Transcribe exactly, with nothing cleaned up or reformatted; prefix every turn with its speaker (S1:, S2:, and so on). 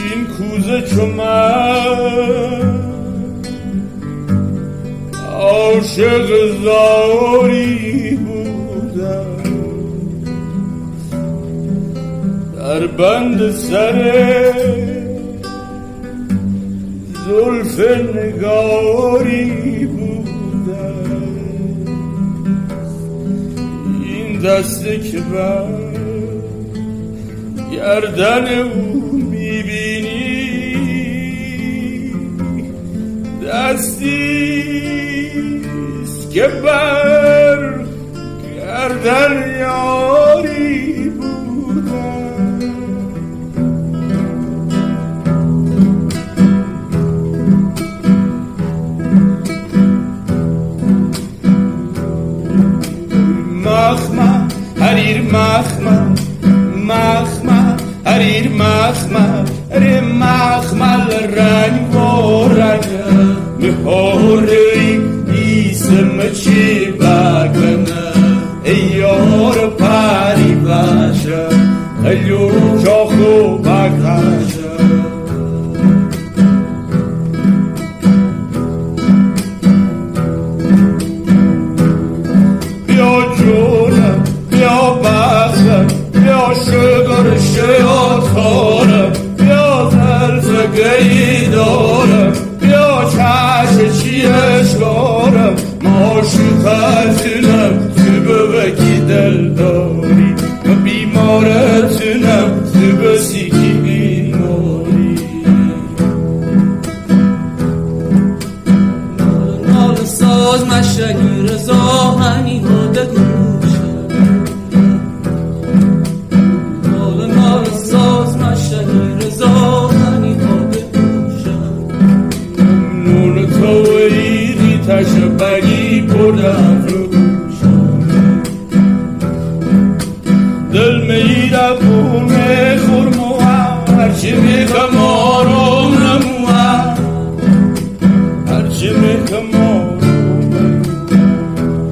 S1: این کوزه چو من عاشق زاری بودم، در بند سر زلف نگاری بودم. این دسته که بر گردن او میبینی دستیست که بر گردن یاری بودم. مخمل حریر مخمل مخمل حریر مخمل ره مخمل رنگ و رنگ مهاری ایسم چی بگنه ای یار پری باشه خیلیو چاخو بگشه. بیا جونم بیا بخشم بیا شگر شیاطانم بیا زلف گیدارم بیا چش چیشگارم معاشقتونم تو ببکی دل داری و بیمارتونم تو بسیکی بیماری. نال ساز مشهیر زاهنی هده گوشم نال نال ساز مشهیر زاهنی هده گوشم. نون تو ایدی تشبگی پردم